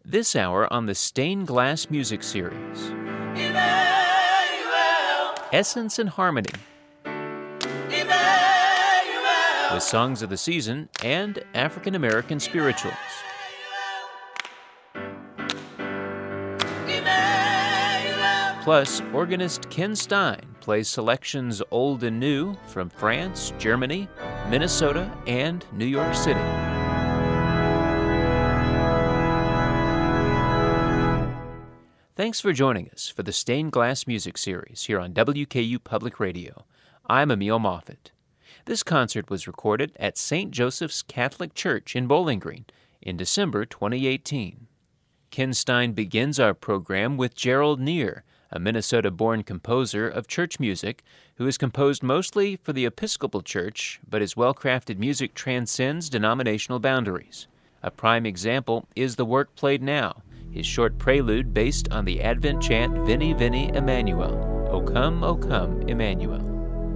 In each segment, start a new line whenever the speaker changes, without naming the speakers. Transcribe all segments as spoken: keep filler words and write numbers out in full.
This hour on the Stained Glass Music Series.
Emmanuel,
Essence and Harmony,
Emmanuel,
with songs of the season and African American spirituals.
Emmanuel,
Plus, organist Ken Stein plays selections old and new from France, Germany, Minnesota, and New York City. Thanks for joining us for the Stained Glass Music Series here on W K U Public Radio. I'm Emil Moffitt. This concert was recorded at Saint Joseph's Catholic Church in Bowling Green in December twenty eighteen. Ken Stein begins our program with Gerald Neer, a Minnesota-born composer of church music who has composed mostly for the Episcopal Church, but his well-crafted music transcends denominational boundaries. A prime example is the work played now, his short prelude based on the Advent chant Veni, Veni, Emmanuel, O come, O come, Emmanuel.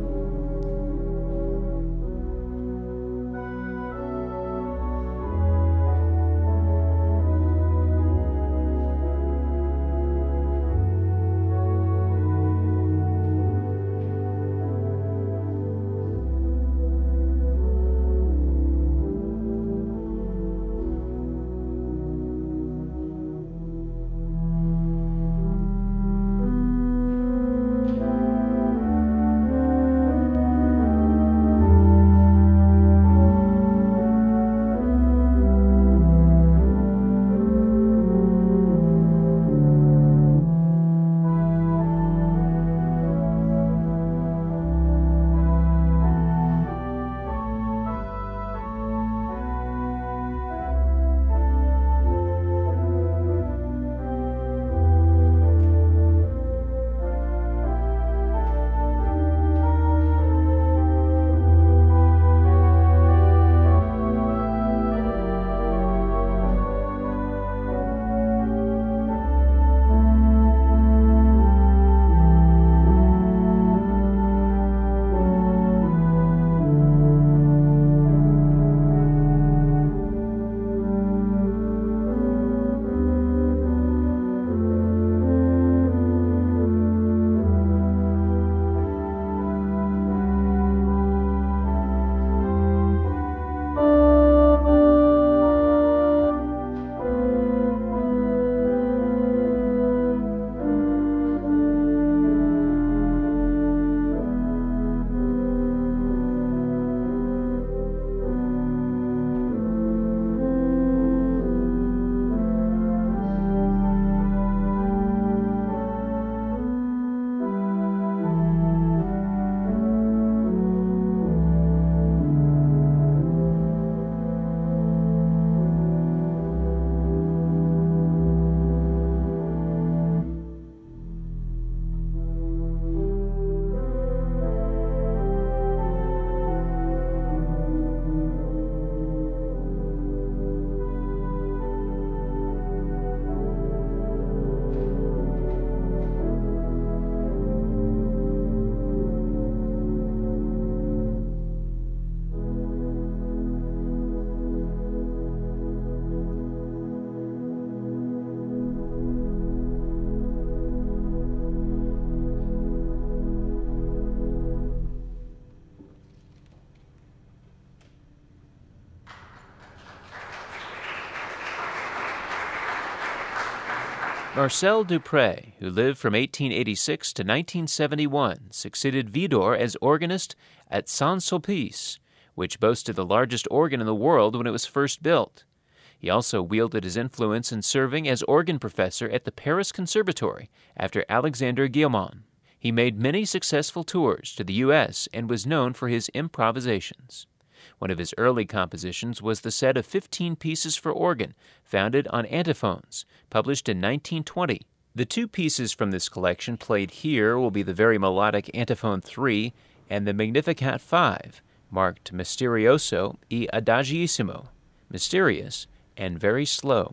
Marcel Dupré, who lived from eighteen eighty-six to nineteen seventy-one, succeeded Widor as organist at Saint-Sulpice, which boasted the largest organ in the world when it was first built. He also wielded his influence in serving as organ professor at the Paris Conservatory after Alexander Guilmant. He made many successful tours to the U S and was known for his improvisations. One of his early compositions was the set of fifteen pieces for organ, founded on antiphons, published in nineteen twenty. The two pieces from this collection played here will be the very melodic Antiphon three and the Magnificat five, marked Misterioso e Adagissimo, mysterious and very slow.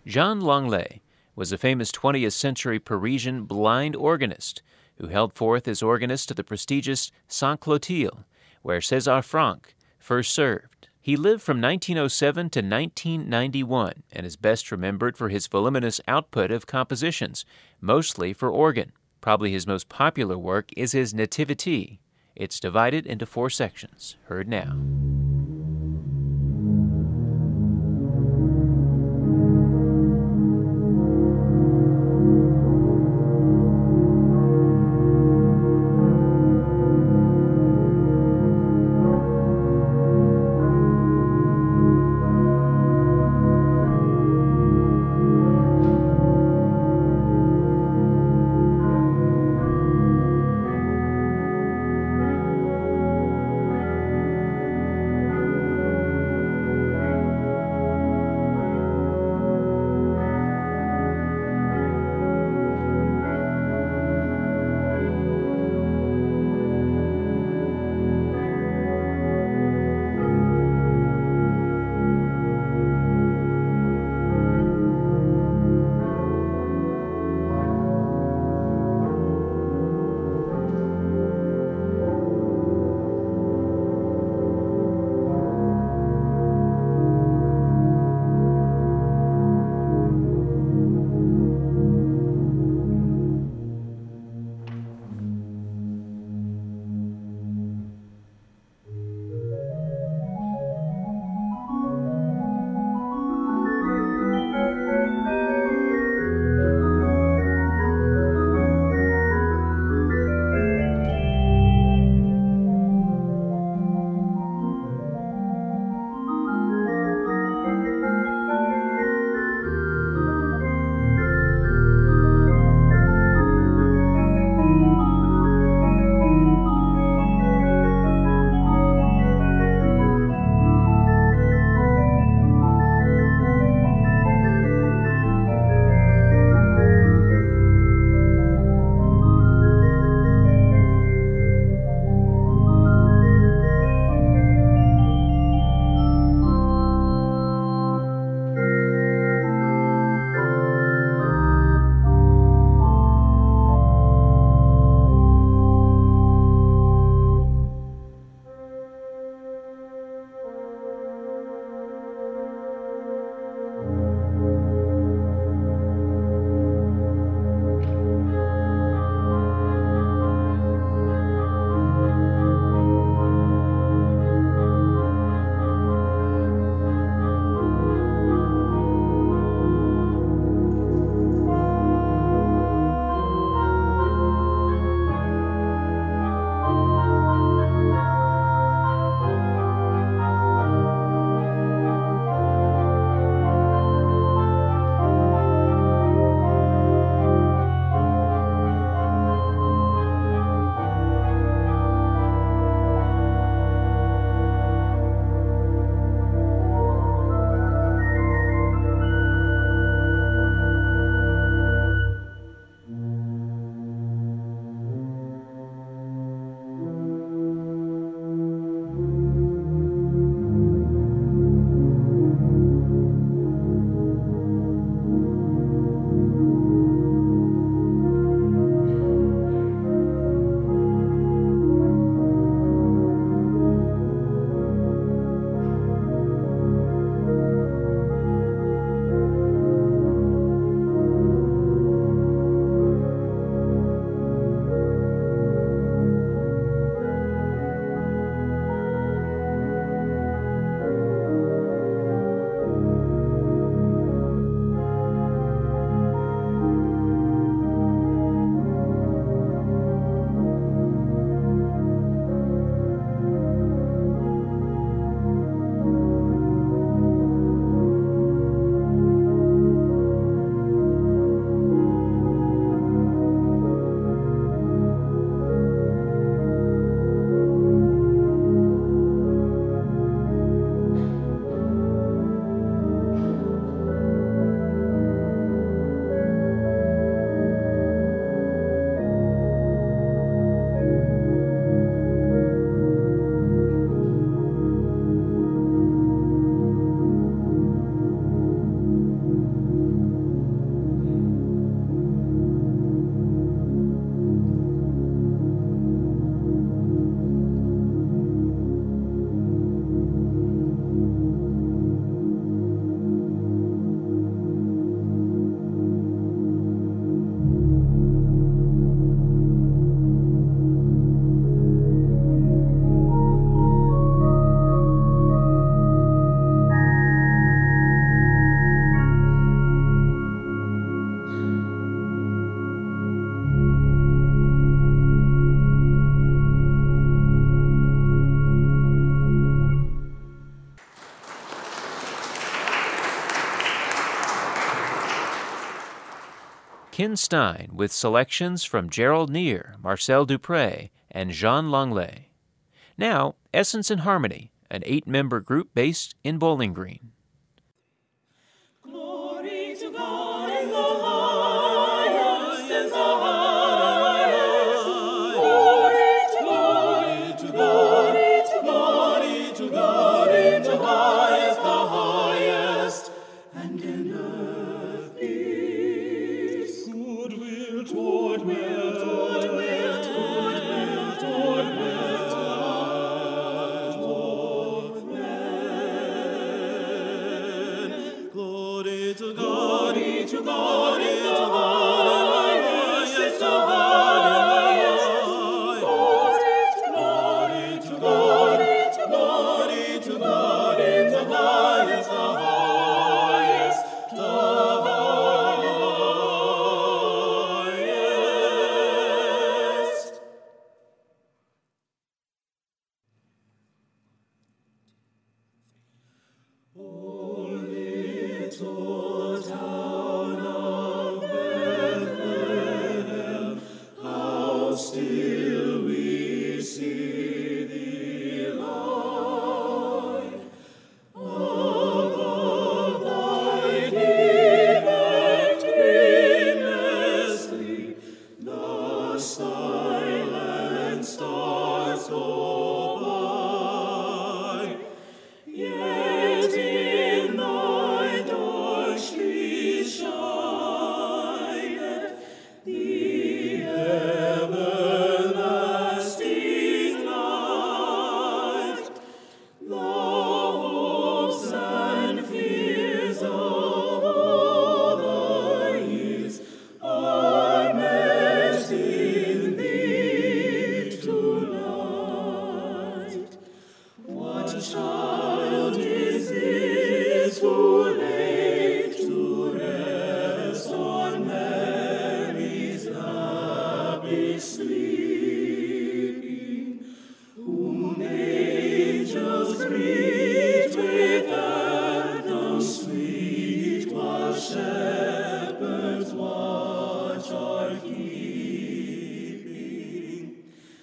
Jean Langlais was a famous twentieth century Parisian blind organist who held forth as organist of the prestigious Sainte Clotilde, where César Franck first served. He lived from nineteen oh seven to nineteen ninety-one and is best remembered for his voluminous output of compositions, mostly for organ. Probably his most popular work is his Nativity. It's divided into four sections. Heard now. Ken Stein with selections from Gerald Neer, Marcel Dupré, and Jean Langlais. Now, Essence and Harmony, an eight-member group based in Bowling Green.
Glory to God in the highest, in the highest. Glory to God, to glory to glory to God in the highest, the highest, and in earth peace. Goodwill toward men, toward men, toward men, toward men, toward men. Glory to God, glory to God in the highest, in the highest. Glory to glory to glory to glory to God in the highest, the highest, the highest. O little town of Bethlehem, how still we see thee lie above thy deep dreamlessly. The silent stars go by. Yet in thy dark streets shineth the everlasting light. The hopes and fears of all the years are met in thee tonight. What child is this who late to rest on Mary's happy sleeping, whom angels greet with anthems sweet, while shepherds watch are keeping?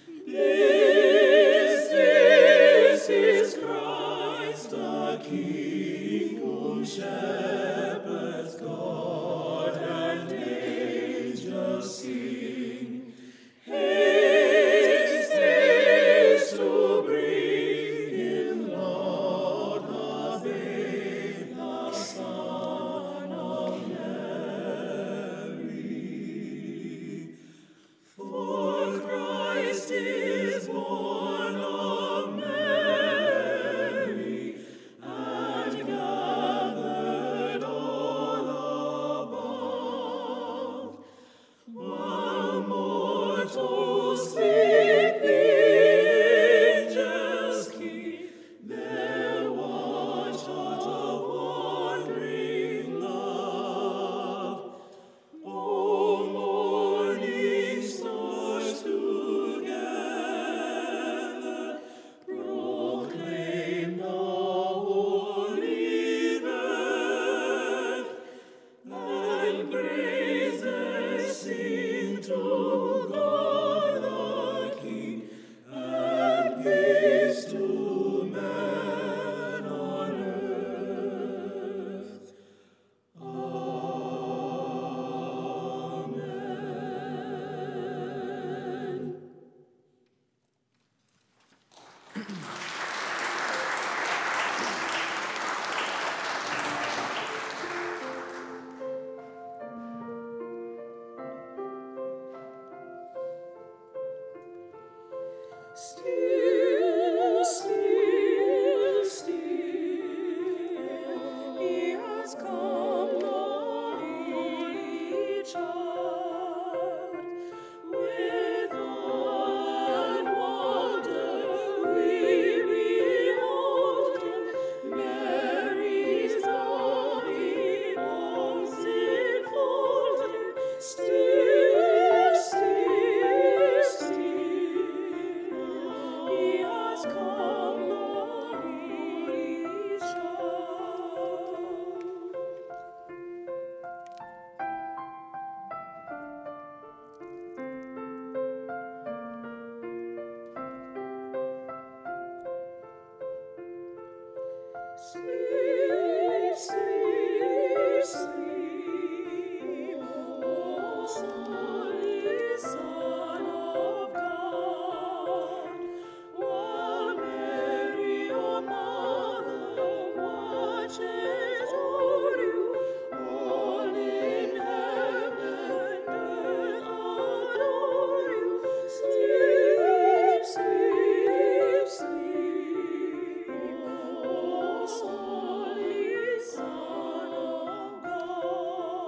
This, this is Christ the King, whom shepherds guard and angels sing. Haste, haste to bring in Lord the babe, the Son of Mary. For Christ is born of Mary, and gathered Sleep, sleep, sleep, O Holy Son of God, while Mary, your mother, watches o'er you, all in heaven adore you. Sleep, sleep, sleep, O Holy Son of God.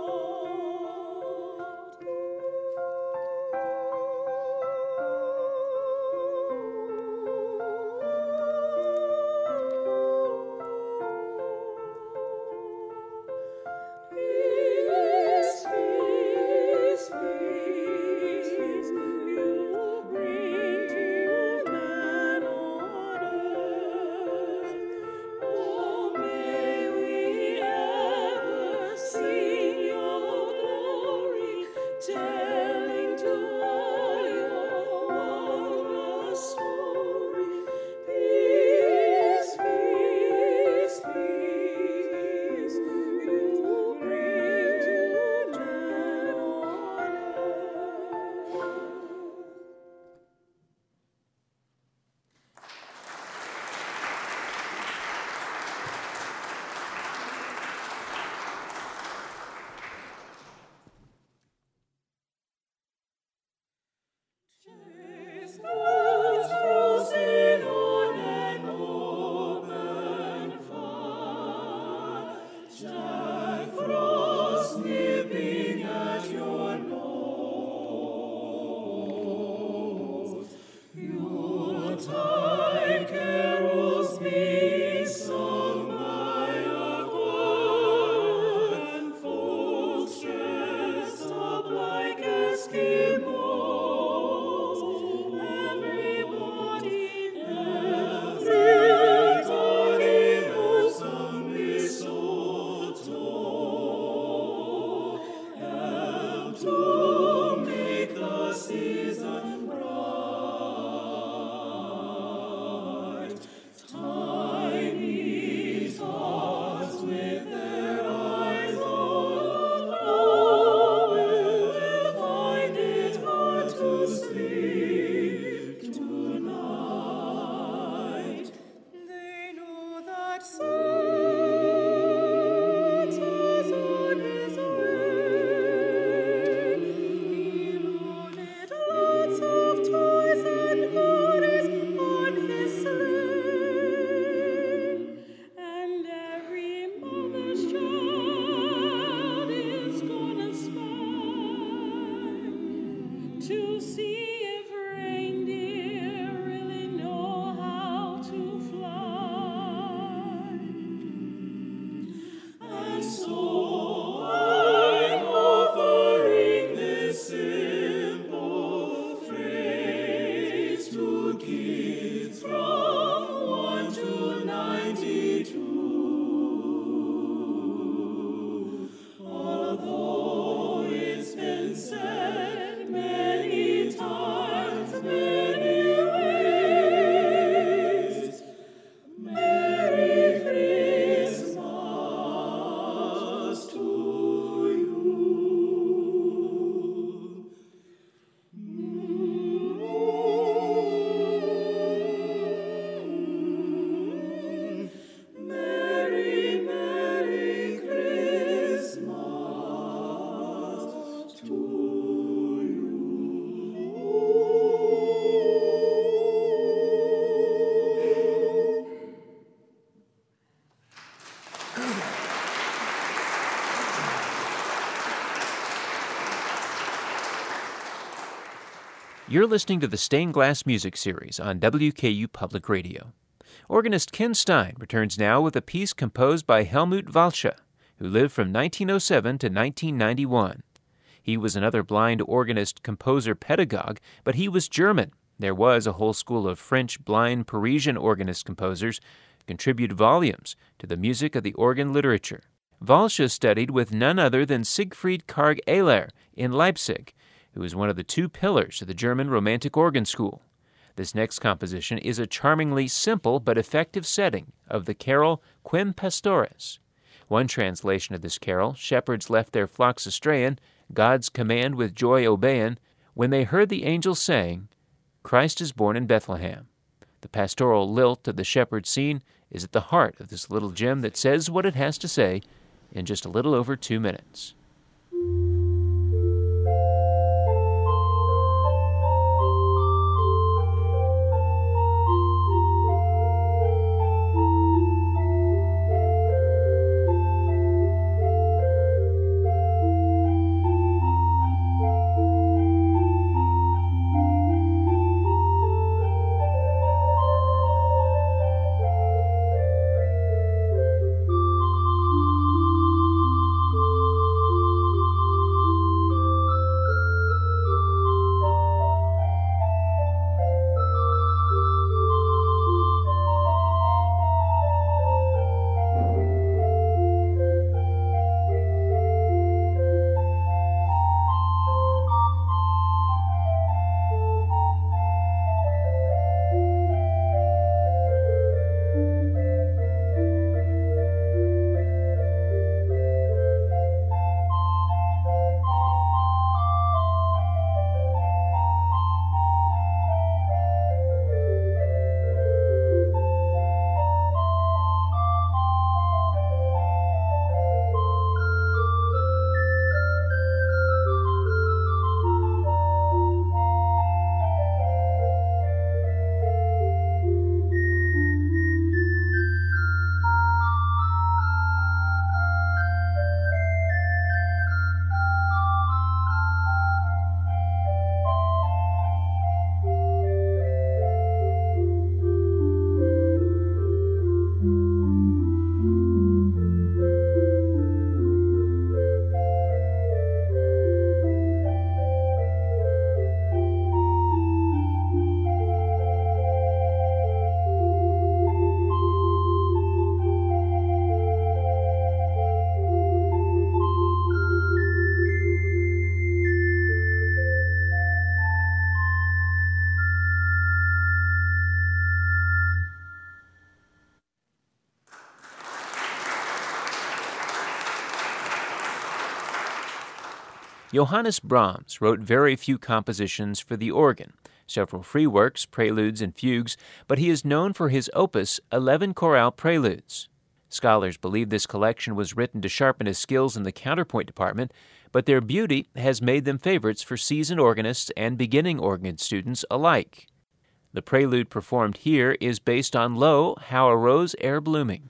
Peace, peace, peace, you bring to man on earth. Oh, may we ever sing your glory, telling to all your wondrous story. Peace, peace, peace, you bring to man on earth. Chestnuts roasting on an open fire, Jack Frost nipping at your nose. Yuletide carols being sung by a choir, and folks dressed up like Eskimos. Everybody, everybody knows some mistletoe. Help to make the season bright. Tiny tots with their eyes all aglow will find it hard to sleep tonight. They know that Santa's on his way. He loaded lots of toys and goodies on his sleigh, and every mother's child is gonna spy to see if reindeer really know how to fly. And so I'm offering this simple phrase to kids from one to ninety-two. Although it's been said many times, many ways, Merry Christmas to you. Merry, Merry Christmas to you.
You're listening to the Stained Glass Music Series on W K U Public Radio. Organist Ken Stein returns now with a piece composed by Helmut Walsche, who lived from nineteen oh seven to nineteen ninety-one. He was another blind organist, composer, pedagogue, but he was German. There was a whole school of French blind Parisian organist composers who contributed volumes to the music of the organ literature. Walsche studied with none other than Siegfried Karg-Ehler in Leipzig, who was one of the two pillars of the German Romantic organ school. This next composition is a charmingly simple but effective setting of the carol Quem Pastores. One translation of this carol, shepherds left their flocks astrayin, God's command with joy obeyin, when they heard the angels saying, Christ is born in Bethlehem. The pastoral lilt of the shepherd scene is at the heart of this little gem that says what it has to say in just a little over two minutes. Johannes Brahms wrote very few compositions for the organ, several free works, preludes, and fugues, but he is known for his opus, eleven chorale preludes. Scholars believe this collection was written to sharpen his skills in the counterpoint department, but their beauty has made them favorites for seasoned organists and beginning organ students alike. The prelude performed here is based on Lo, How a Rose E'er Blooming.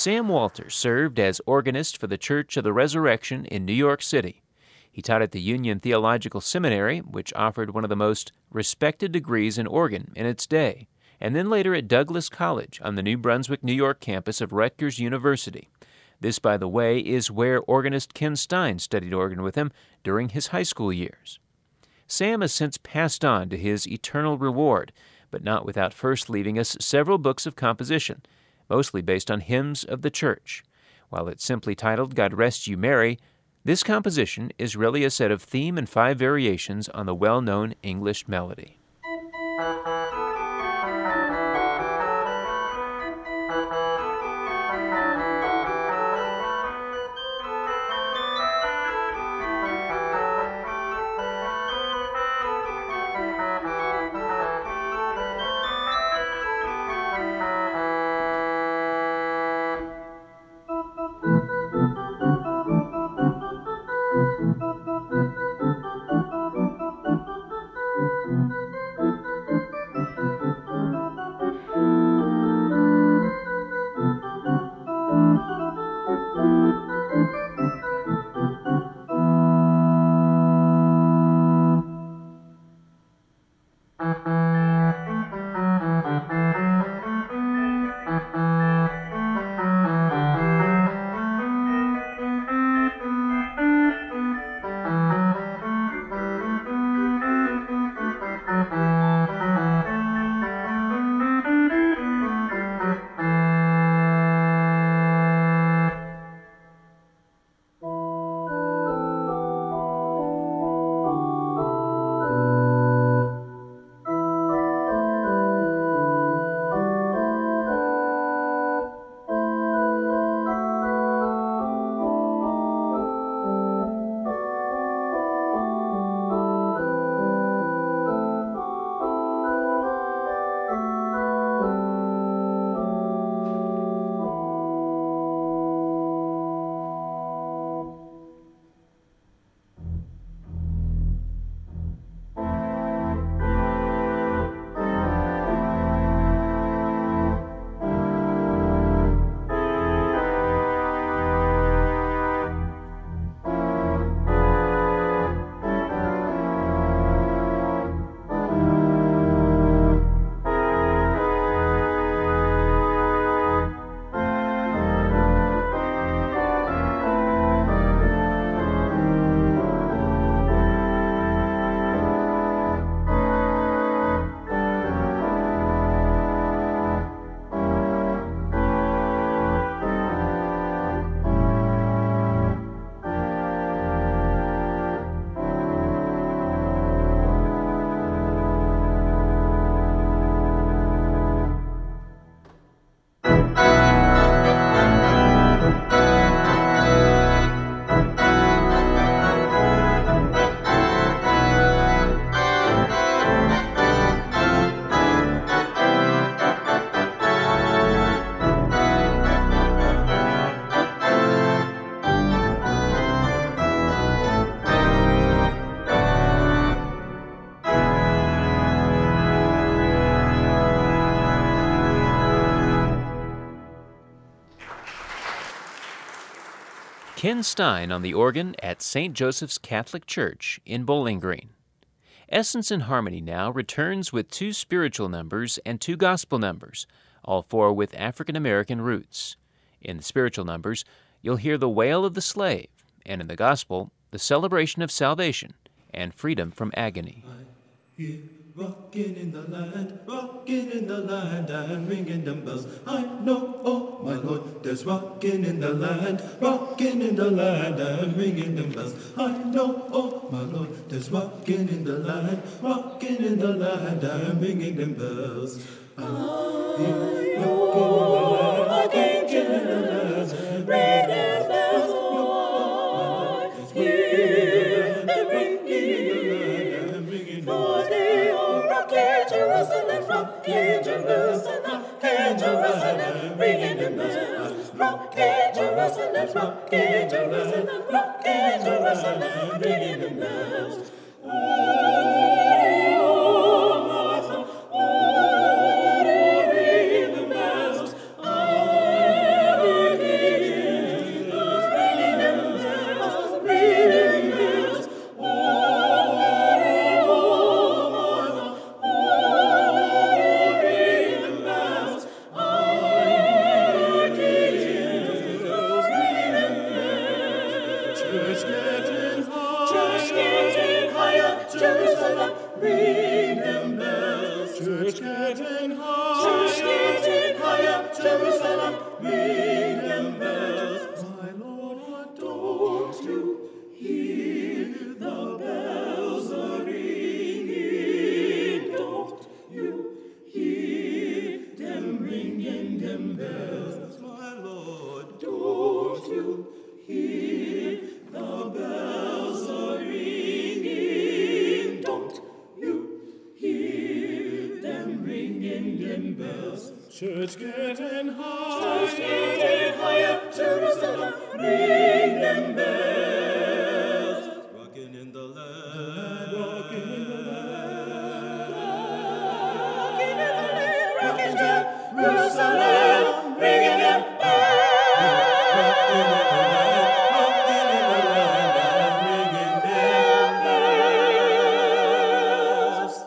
Sam Walters served as organist for the Church of the Resurrection in New York City. He taught at the Union Theological Seminary, which offered one of the most respected degrees in organ in its day, and then later at Douglas College on the New Brunswick, New York campus of Rutgers University. This, by the way, is where organist Ken Stein studied organ with him during his high school years. Sam has since passed on to his eternal reward, but not without first leaving us several books of composition, mostly based on hymns of the church. While it's simply titled God Rest You Merry, this composition is really a set of theme and five variations on the well-known English melody. Ken Stein on the organ at Saint Joseph's Catholic Church in Bowling Green. Essence and Harmony now returns with two spiritual numbers and two gospel numbers, all four with African-American roots. In the spiritual numbers, you'll hear the wail of the slave, and in the gospel, the celebration of salvation and freedom from agony.
I hear rocking in the land, rocking in the land, and ringing them bells. I know, oh my Lord, there's rocking in the land, rocking in the land, and ringing them bells. I know, oh my Lord, there's rocking in the land, rocking in the land, and ringing them bells. I hear rocking in the land, ringing them bells. I hear them ringing in the land, for they are rocking Jerusalem, rocking Jerusalem, rocking Jerusalem, ringing them bells. Rocking Jerusalem, rocking Jerusalem, rocking Jerusalem, ringing them bells. Oh, Church getting higher, church getting higher, Jerusalem, ring them bells. Rocking in the land, rocking in the land, rocking in the land, rocking Jerusalem, ringing them bells. Rocking in the land, rocking in the land, ringing them bells.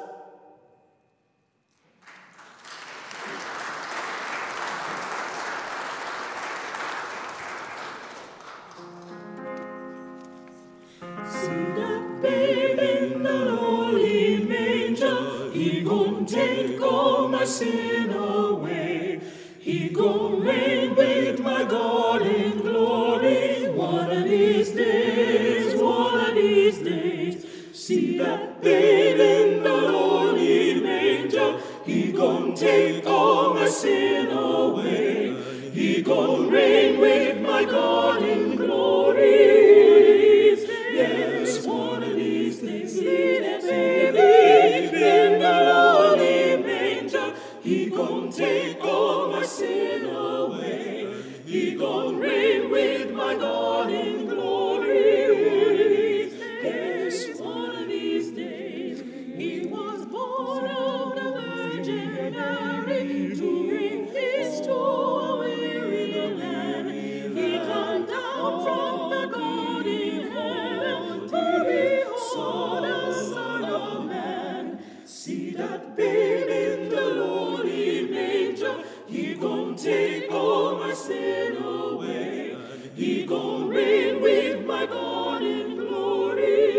See that babe in the lowly manger, he gon' take all my sin away. He gon' reign with my God in glory. One of these days, one of these days. See that babe in the lowly manger, he gon' take all my sin away. He gon' reign with my God in glory. Yes, one of these days, see that baby in the lowly manger, he gon' take all my sin away. He gon' reign with my God in glory. Yes, one of these days, he was born of the Virgin Mary to bring peace to a weary land. He come down from the God in heaven to behold the Son of Man. See that babe in the lowly manger, he gon' take all my sin away. He gon' reign with my God in glory.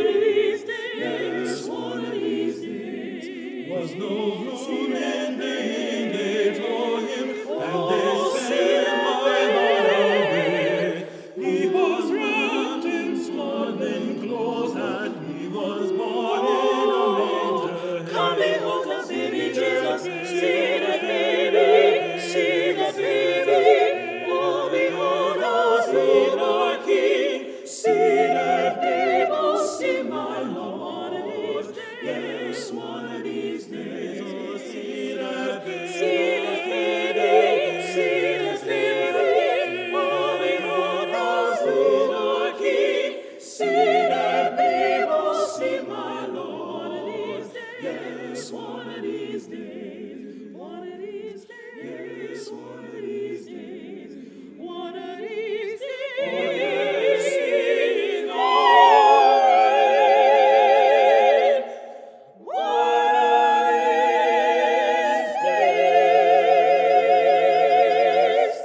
Yes, one of these days. Was no moon and they for him, and they sent my Lord away. He was wrapped in swaddling clothes, and he was born in a manger. Come behold the baby Jesus, see the baby, see the baby. Oh, behold us in our King, see the babe, oh, see my Lord. Yes, one of these days, oh, see the baby, see the baby, see the baby. Oh, behold us in our King, see the babe, oh, see my Lord. Yes, one of these days, one of these days, yes, one of these days, one of these days. Sing on, one of these days.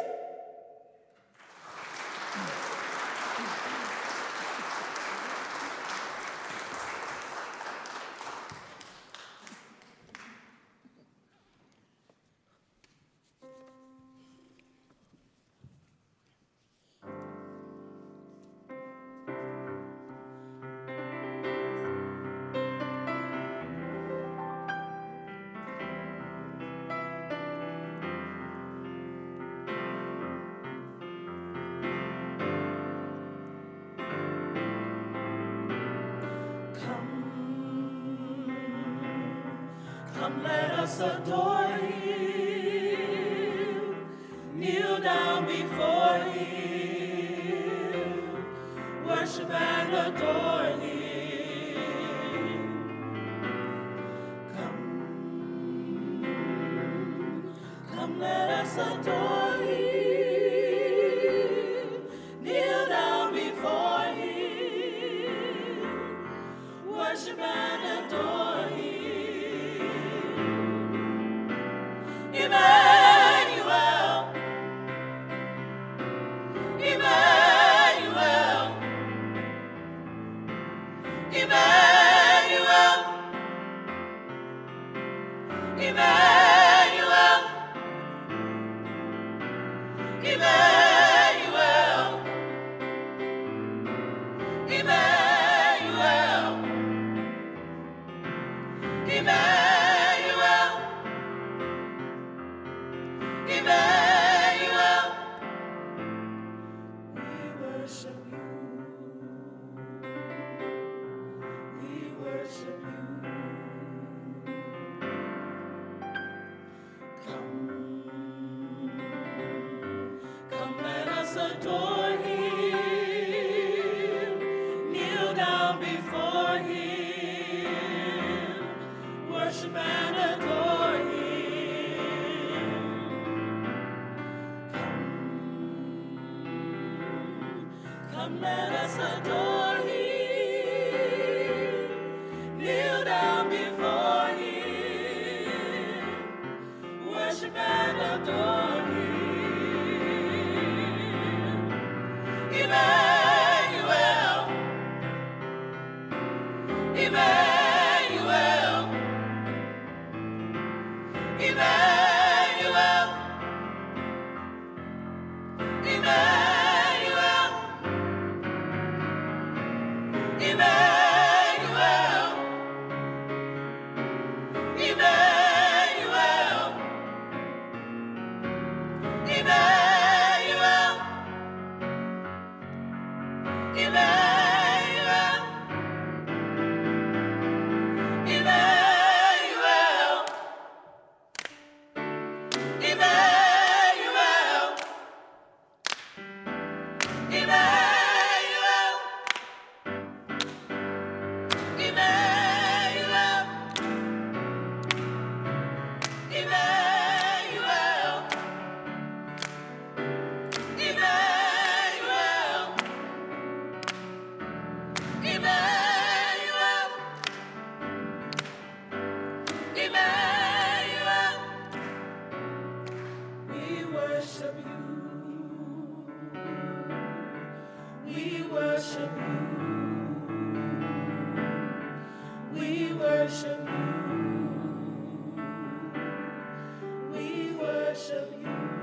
Come, let us adore him, kneel down before him, worship and adore him. Come, come, let us adore him, kneel down before him, worship and adore him. Emmanuel, Emmanuel, Emmanuel, Emmanuel, worship and adore him. Come, come let us adore him, kneel down before him, worship and adore him. Emmanuel, Emmanuel, Emmanuel, Emmanuel, Emmanuel, Emmanuel, Emmanuel, Emmanuel, Emmanuel, Emmanuel, Emmanuel, Emmanuel, Emmanuel, Emmanuel, Emmanuel, Emmanuel, we worship you, we worship you, we worship you, we worship you.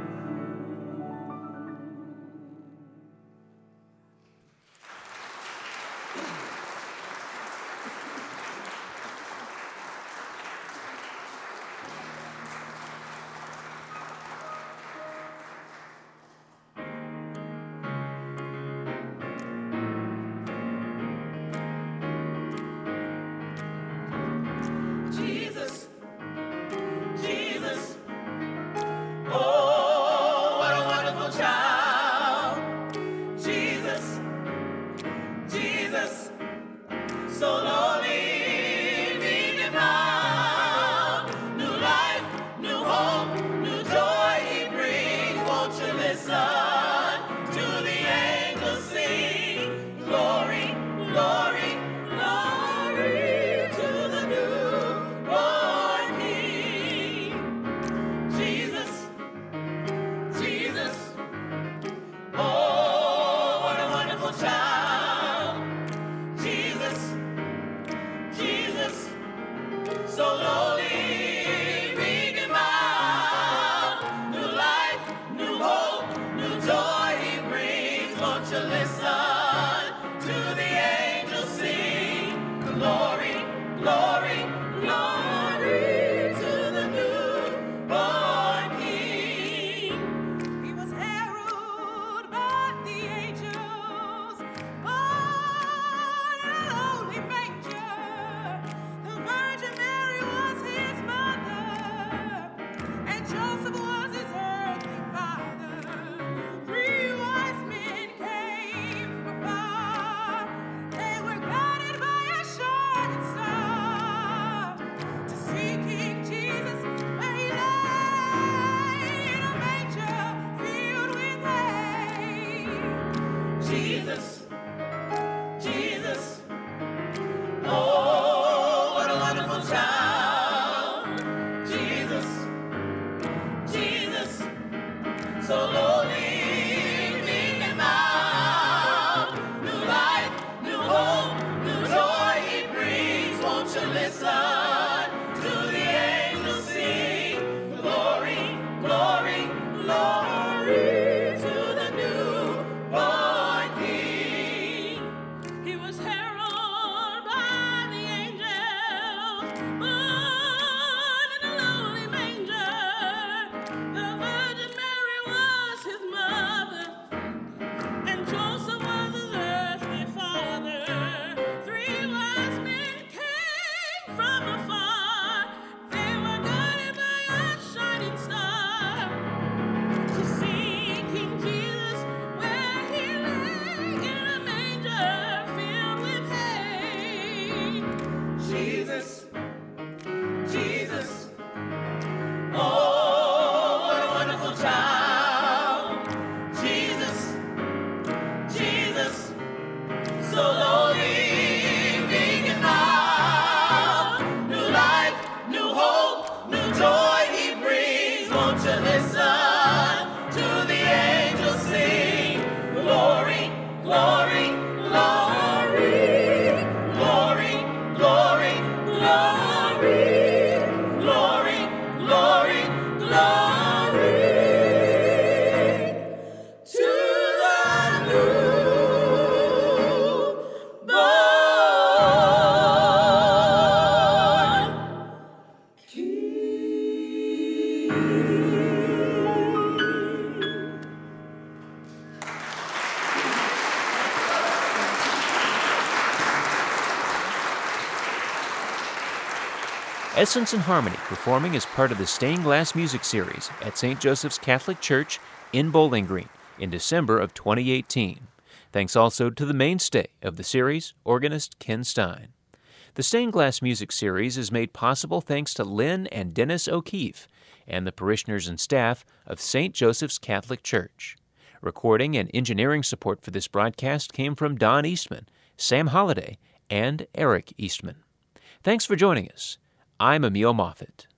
Jesus, Jesus, oh, what a wonderful child. Jesus, Jesus, so lonely, being found. New life, new hope, new joy he brings. Won't you listen to the angels sing? Glory, glory, glory to the newborn King. Jesus, Jesus, oh, what a wonderful child. Jesus, Jesus, so lowly, meek and mild. New life, new hope, new joy he brings. Won't you listen to the angels sing? Glory, glory, glory to the newborn King. He was heralded by the angels, born in a lowly manger. The Virgin Mary was his mother, and Joseph was his earthly father. Three wise men came from afar. They were guided by a shining star to see King Jesus where he lay in a manger filled with hay. Jesus, Jesus, oh, what a wonderful child. Jesus, Jesus, so lowly, meek and mild. New life, new hope, new joy he brings. Won't you listen to the angels sing? Glory, glory, glory to the newborn King. He was heralded by the angels, born in a lowly manger. The Virgin Mary was his mother, and Joseph was his earthly father. Three wise men came from afar. glory, glory, glory to the newborn King.
Essence and Harmony performing as part of the Stained Glass Music Series at Saint Joseph's Catholic Church in Bowling Green in December of twenty eighteen. Thanks also to the mainstay of the series, organist Ken Stein. The Stained Glass Music Series is made possible thanks to Lynn and Dennis O'Keefe and the parishioners and staff of Saint Joseph's Catholic Church. Recording and engineering support for this broadcast came from Don Eastman, Sam Holliday, and Eric Eastman. Thanks for joining us. I'm Emil Moffett.